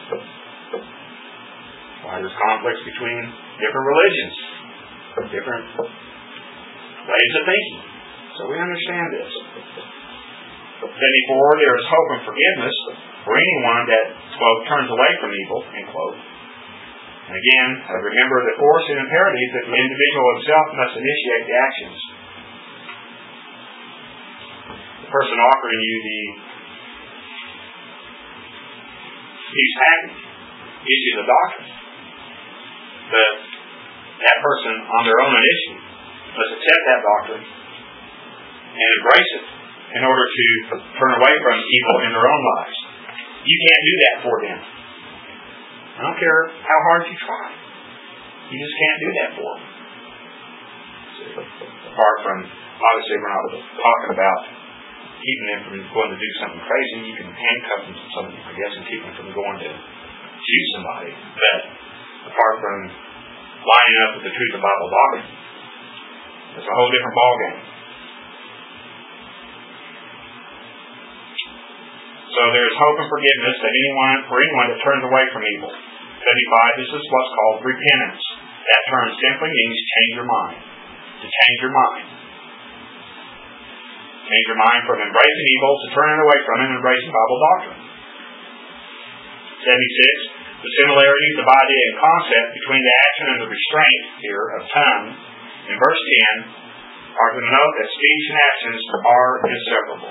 Why there's conflicts between different religions, different ways of thinking. So we understand this. seventy-four, there is hope and forgiveness for anyone that, quote, turns away from evil, end quote. And again, remember the force and imperative that the individual himself must initiate the actions. The person offering you the peace package gives you the doctrine. But that person, on their own initiative, must accept that doctrine and embrace it in order to turn away from evil in their own lives. You can't do that for them. I don't care how hard you try. You just can't do that for them. Apart from, obviously, we're not talking about keeping them from going to do something crazy. You can handcuff them to something, I guess, and keep them from going to shoot somebody. But apart from lining up with the truth of Bible doctrine, it's a whole different ballgame. So there is hope and forgiveness that anyone for anyone that turns away from evil. seventy-five, this is what's called repentance. That term simply means change your mind. To change your mind. Change your mind from embracing evil to turning away from it and embracing Bible doctrine. seventy-six, the similarities of idea and concept between the action and the restraint here of tongue in verse ten are to note that speech and actions are inseparable.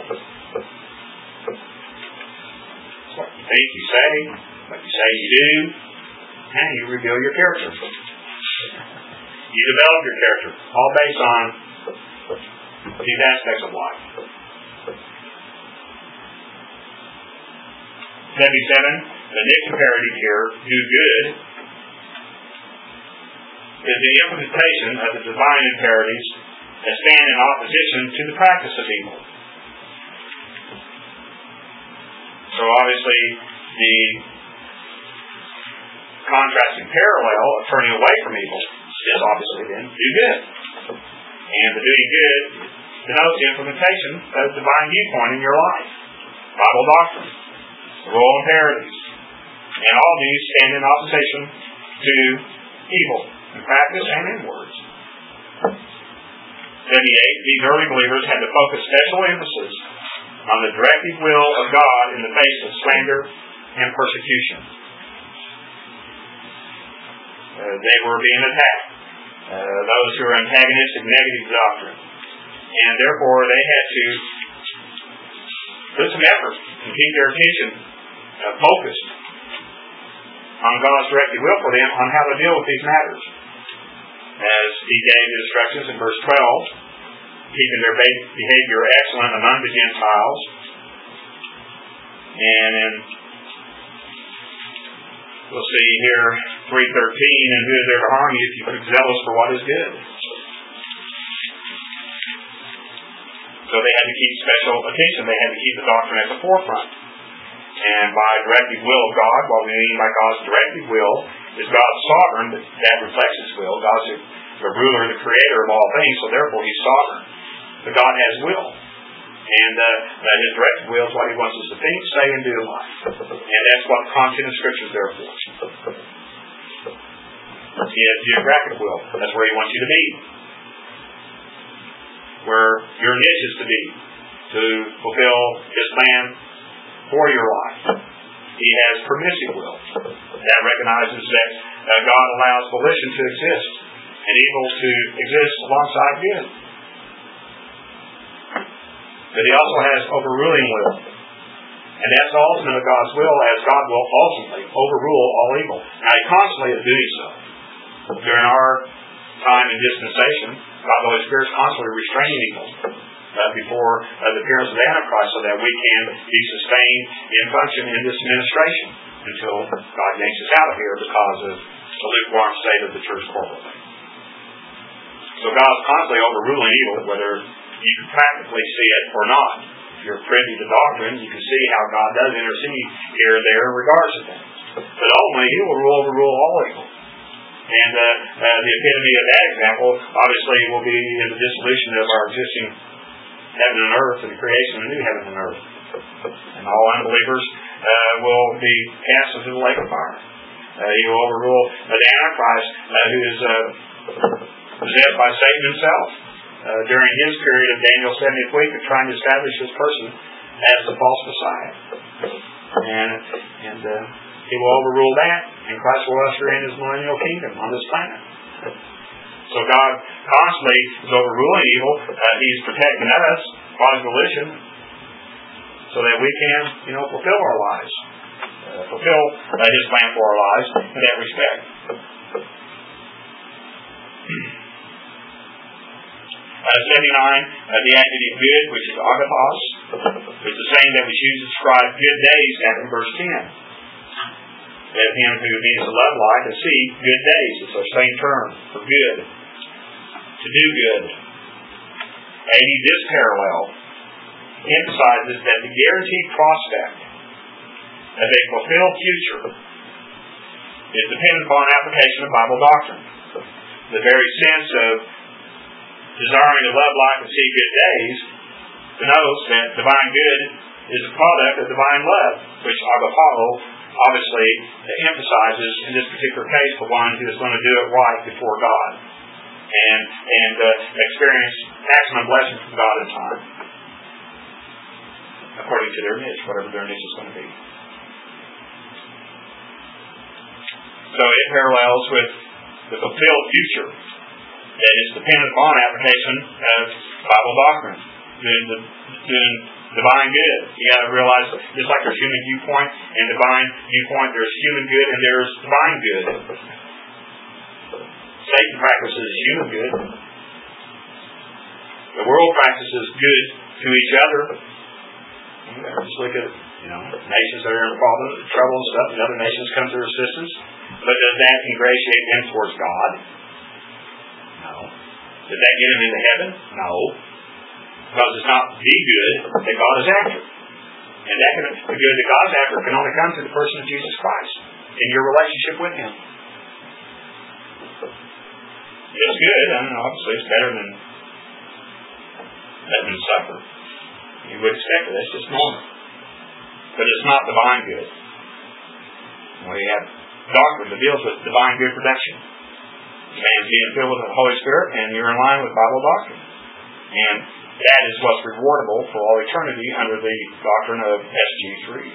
What you think you say, what you say you do, and you reveal your character. You develop your character, all based on these aspects of life. seventy-seven, the next imperative here, do good, is the implementation of the divine imperatives that stand in opposition to the practice of evil. So obviously, the contrasting parallel of turning away from evil is obviously then do good. And the doing good denotes the implementation of the divine viewpoint in your life. Bible doctrine, the royal imperatives. And all these stand in opposition to evil in practice and in words. seventy-eight, these early believers had to focus special emphasis on the directive will of God in the face of slander and persecution. Uh, they were being attacked. Uh, those who are antagonistic negative doctrine. And therefore they had to put some effort and keep their attention uh, focused on God's directive will for them on how to deal with these matters. As He gave the instructions in verse twelve, keeping their behavior excellent among the Gentiles. And in, we'll see here, three thirteen, and who is there to harm you if you be zealous for what is good? So they had to keep special attention. They had to keep the doctrine at the forefront. And by directive will of God, what we mean by God's directive will is God's sovereign, that reflects His will. God's the ruler, the creator of all things, so therefore He's sovereign. But God has will. And uh, that His directive will is what He wants us to think, say, and do in life. And that's what the content of Scripture is there for. He has geographic will. That's where He wants you to be. Where your niche is to be. To fulfill His plan for your life. He has permissive will. That recognizes that uh, God allows volition to exist and evil to exist alongside good. But He also has overruling will. And that's the ultimate of God's will, as God will ultimately overrule all evil. Now He constantly is doing so. During our time in dispensation, God the Holy Spirit is constantly restraining evil uh, before uh, the appearance of the Antichrist, so that we can be sustained in function in this administration until God yanks us out of here because of the lukewarm state of the church corporately. So God's constantly overruling evil, whether you can practically see it or not. If you're privy to doctrine, you can see how God does intercede here and there in regards to things. But ultimately, He will overrule all evil. And uh, uh, the epitome of that example, obviously, will be in the dissolution of our existing heaven and earth and the creation of a new heaven and earth. And all unbelievers uh, will be cast into the lake of fire. Uh, he will overrule the Antichrist, uh, who is uh, possessed by Satan himself uh, during his period of Daniel's seventieth week of trying to establish his person as the false Messiah. And, and uh, he will overrule that, and Christ will usher in His millennial kingdom on this planet. So God constantly is overruling evil. Uh, He's protecting us by His volition so that we can, you know, fulfill our lives. Uh, fulfill uh, His plan for our lives in that respect. Uh, seventy-nine, uh, the adjective good, which is agathos, is the same that was used to describe good days back in verse ten. That him who means to love life and see good days. It's our same term for good. To do good. eighty, this parallel emphasizes that the guaranteed prospect of a fulfilled future is dependent upon application of Bible doctrine. The very sense of desiring to love life and see good days denotes that divine good is a product of divine love, which agapao obviously emphasizes, in this particular case, the one who is going to do it right before God and and uh, experience maximum blessing from God in time, according to their niche, whatever their niche is going to be. So it parallels with the fulfilled future that is dependent upon application of Bible doctrine, doing, the, doing divine good. You got to realize, just like there's human viewpoint and divine viewpoint, there's human good and there's divine good. Satan practices human good. The world practices good to each other. You know, just look at, you know, nations that are in problem, trouble and stuff, and other nations come to their assistance. But does that ingratiate them towards God? No. Does that get them into heaven? No. Because it's not the good that God is after. And that can, the good that God is after can only come through the person of Jesus Christ in your relationship with Him. It's good. I mean, obviously, it's better than better than suffer. You would expect it. That's just normal. But it's not divine good. We have doctrine that deals with divine good production. Man being filled with the Holy Spirit, and you're in line with Bible doctrine. And that is what's rewardable for all eternity under the doctrine of S G three.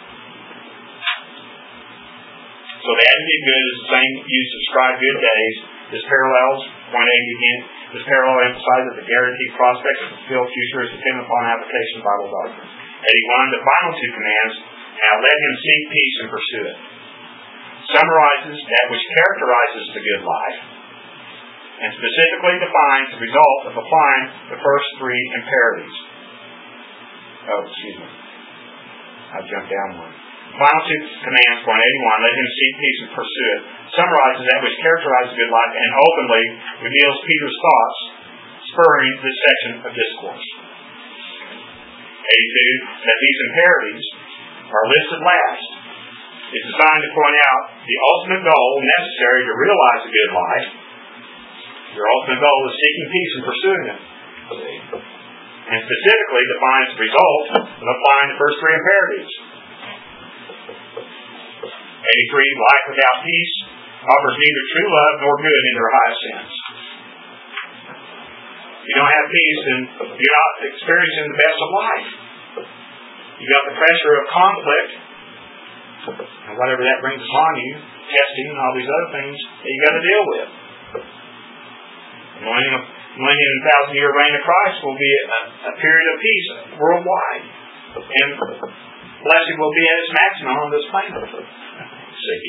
So the adjective good is the same used to describe good days. This parallels, point eight again, this parallel emphasizes that the guaranteed prospect of the fulfilled future is dependent upon application of Bible doctrine. eighty-one, the final two commands, now let him seek peace and pursue it, summarizes that which characterizes the good life, and specifically defines the result of applying the first three imperatives. Oh, excuse me. I jumped down one. Final two commands, point eighty-one, let him seek peace and pursue it, summarizes that which characterizes good life and openly reveals Peter's thoughts, spurring this section of discourse. eighty-two, that these imperatives are listed last. It's designed to point out the ultimate goal necessary to realize a good life. Your ultimate goal is seeking peace and pursuing it. And specifically defines the result of applying the first three imperatives. eighty-three, life without peace offers neither true love nor good in their highest sense. If you don't have peace, then you're not experiencing the best of life. You've got the pressure of conflict, and whatever that brings upon you, testing and all these other things that you've got to deal with. The millennium, millennium and thousand year reign of Christ will be a, a period of peace worldwide. And blessing will be at its maximum on this planet. See?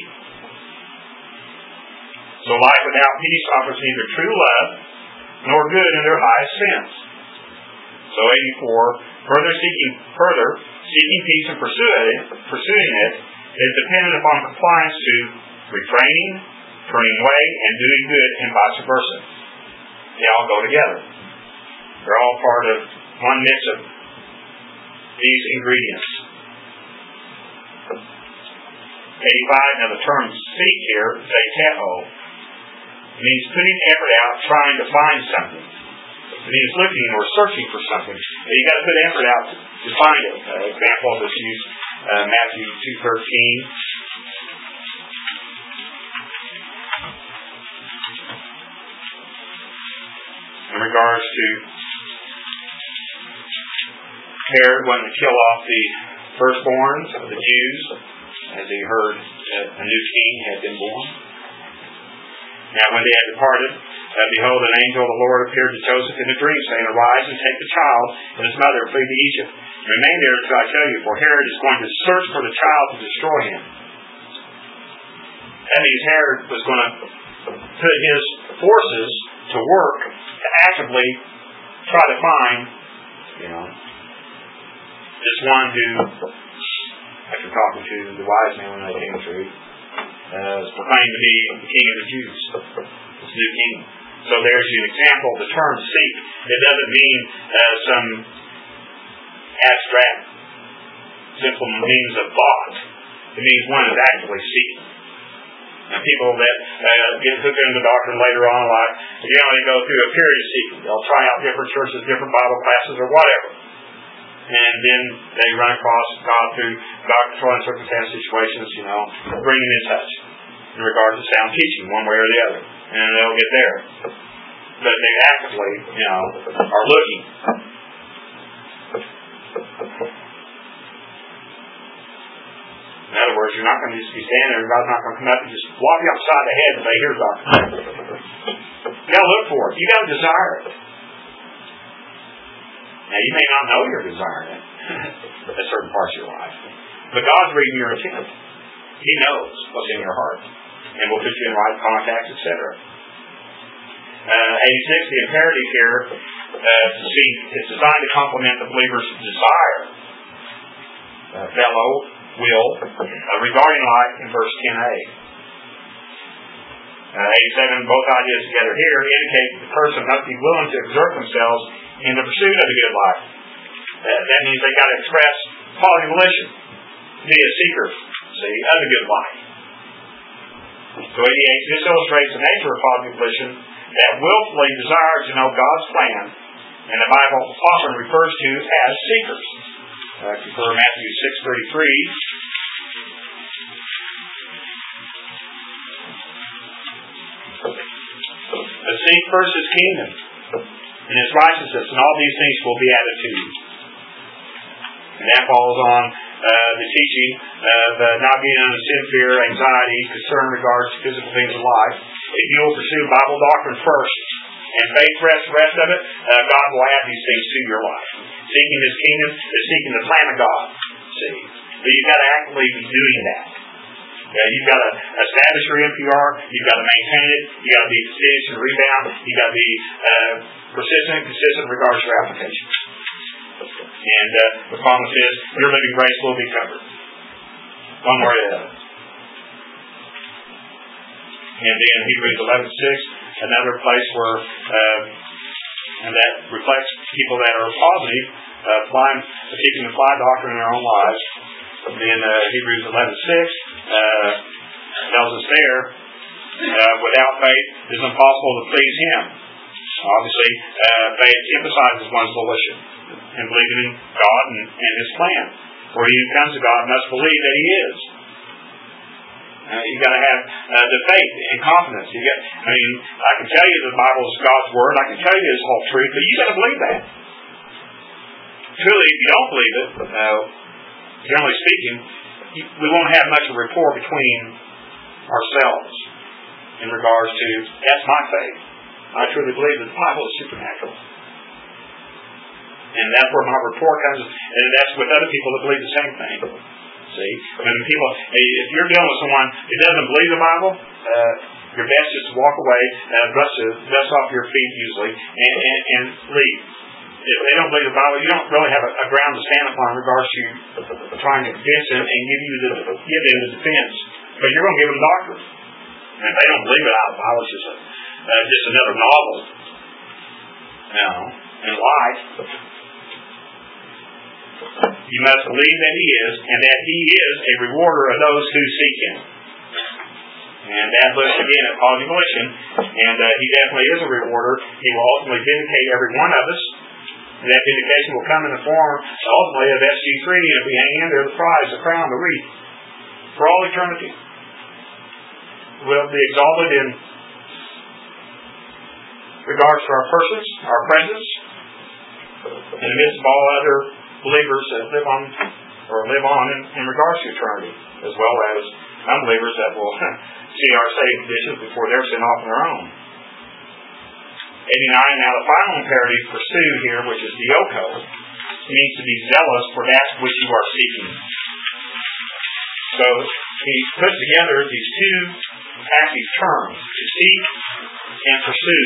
So life without peace offers neither true love nor good in their highest sense. So eighty-four, further seeking further seeking peace and pursuing it, pursuing it is dependent upon compliance to refraining, turning away, and doing good, and vice versa. They all go together. They're all part of one mix of these ingredients. eighty-five, now the term seek here, zeteo, means putting effort out trying to find something. It means looking or searching for something. You've got to put effort out to find it. An uh, example of this use, uh, Matthew two thirteen. In regards to Herod wanting to kill off the firstborns of the Jews, as he heard that a new king had been born. Now when they had departed, uh, behold, an angel of the Lord appeared to Joseph in a dream, saying, Arise and take the child and his mother and flee to Egypt. Remain there until I tell you, for Herod is going to search for the child to destroy him. That means Herod was going to put his forces to work to actively try to find, you know, this one who, after talking to the wise men when they came through, uh, is proclaimed to be the king of the Jews, this new king. So there's an example of the term seek. It doesn't mean uh, some abstract, simple means of thought. It means one is actively seeking. And people that uh, get hooked into the doctrine later on, like, you know, they go through a period of seeking. They'll try out different churches, different Bible classes, or whatever. and then they run across God through God controlling circumstance situations, you know, bring them in touch in regard to sound teaching, one way or the other, and they'll get there. But they actively, you know, are looking. In other words, you're not going to just be standing there and God's not going to come up and just walk you upside the head and say, here's God. You got to look for it. You got to desire it. Now, you may not know you're desiring it at certain parts of your life, but God's reading your intent. He knows what's in your heart, and will put you in right contacts, et cetera. Uh, eighty-six, the imperative here uh, to see is designed to complement the believer's desire, uh, fellow, will, uh, regarding life in verse ten a. Uh, eighty-seven, both ideas together here indicate the person must be willing to exert themselves in the pursuit of the good life. Uh, that means they've got to express quality volition, be a seeker, see, of the good life. So eighty-eight, this illustrates the nature of quality volition that willfully desire to know God's plan, and the Bible often refers to as seekers. Uh, for Matthew six thirty-three. But seek first His kingdom and His righteousness, and all these things will be added to you. And that follows on uh, the teaching of uh, not being under sin, fear, anxiety, concern in regards to physical things of life. If you will pursue Bible doctrine first, and faith rest the rest of it, uh, God will add these things to your life. Seeking His kingdom is seeking the plan of God. See, but you've got to actively be doing that. Yeah, you've got to establish your N P R. You've got to maintain it. You've got to be decision and rebound. You've got to be uh, persistent and consistent in regards to your application. And uh, the promise is your living grace will be covered. One more to that. And then Hebrews eleven six, another place where uh, and that reflects people that are positive, uh, flying, keeping the fly doctrine in their own lives. Then uh, Hebrews eleven six uh, tells us there, uh, without faith it is impossible to please Him. Obviously, uh, faith emphasizes one's volition and believing in God and, and His plan. For he who comes to God must believe that He is. Uh, you've got to have uh, the faith and confidence. You get, I mean, I can tell you the Bible is God's Word. I can tell you it's all truth, but you've got to believe that. Truly, if you don't believe it, uh, generally speaking, you, we won't have much of a rapport between ourselves in regards to, that's my faith. I truly believe that the Bible is supernatural. And that's where my rapport comes, and that's with other people that believe the same thing. See, when people, if you're dealing with someone who doesn't believe the Bible, uh, your best is to walk away, uh, dust, dust off your feet usually, and, and, and leave. If they don't believe the Bible, you don't really have a, a ground to stand upon in regards to trying to convince them and give you the give them the defense. But you're going to give them doctrine. And if they don't believe it, the Bible is just a, uh, just another novel, you know, in life. You must believe that He is, and that He is a rewarder of those who seek Him. And that looks again at positive volition, and uh, He definitely is a rewarder. He will ultimately vindicate every one of us. And that vindication will come in the form, ultimately, of S G three, and if we hang in there, the prize, the crown, the wreath, for all eternity. We'll be exalted in regards to our persons, our presence, in the midst of all other believers that live on or live on in, in regards to eternity, as well as unbelievers that will see our saved conditions before they're sent off on their own. eighty-nine, now the final imperative pursue here, which is dioko, means to be zealous for that which you are seeking. So he puts together these two active terms, to seek and pursue.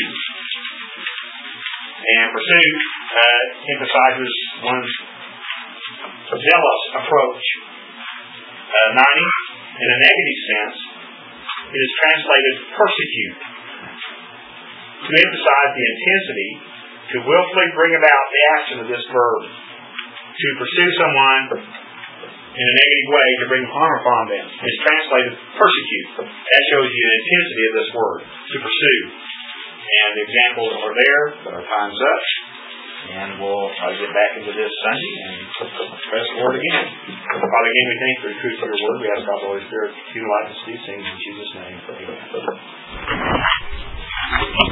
And pursue uh, emphasizes one's zealous approach. Uh, ninety, in a negative sense, it is translated persecute. To emphasize the intensity, to willfully bring about the action of this verb. To pursue someone in a negative way, to bring harm upon them, is translated persecute. That shows you the intensity of this word, to pursue. And the examples are there, but our time's up. And we'll try to get back into this Sunday and press forward again. Father, again, we thank you for the truth of your word. We ask God, the Holy Spirit, to utilize these things in Jesus' name. Amen.